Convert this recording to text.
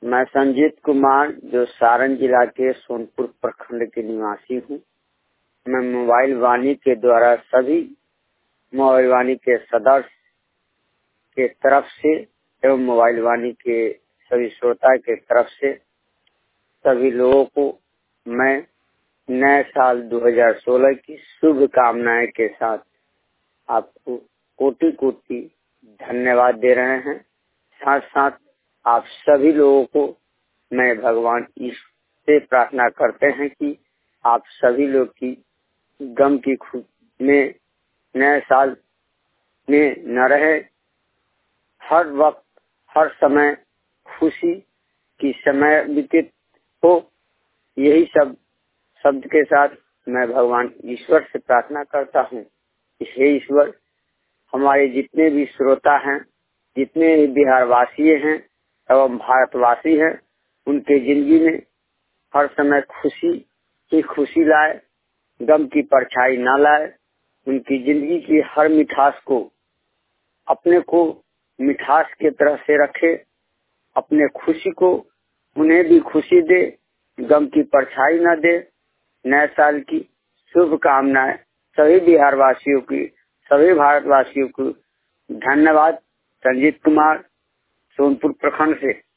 मैं संजीत कुमार जो सारण जिला के सोनपुर प्रखंड के निवासी हूँ। मैं मोबाइल वाणी के द्वारा सभी मोबाइल वाणी के सदस्य के तरफ से एवं मोबाइल वाणी के सभी श्रोता के तरफ से सभी लोगों को मैं नए साल 2016 की शुभकामनाएं के साथ आपको कोटि कोटि धन्यवाद दे रहे हैं। साथ साथ आप सभी लोगों को मैं भगवान ईश्वर से प्रार्थना करते हैं कि आप सभी लोग की गम की में नए साल में न रहे, हर वक्त हर समय खुशी की समय व्यतीत हो। यही सब शब्द के साथ मैं भगवान ईश्वर से प्रार्थना करता हूँ। हे ईश्वर, हमारे जितने भी श्रोता हैं, जितने भी बिहारवासी हैं एवं भारतवासी हैं, उनके जिंदगी में हर समय खुशी की खुशी लाए, गम की परछाई ना लाए। उनकी जिंदगी की हर मिठास को अपने को मिठास के तरह से रखे, अपने खुशी को उन्हें भी खुशी दे, गम की परछाई न दे। नए साल की शुभकामनाएं सभी बिहारवासियों की, सभी भारतवासियों को। धन्यवाद। संजीत कुमार, सोनपुर प्रखंड से।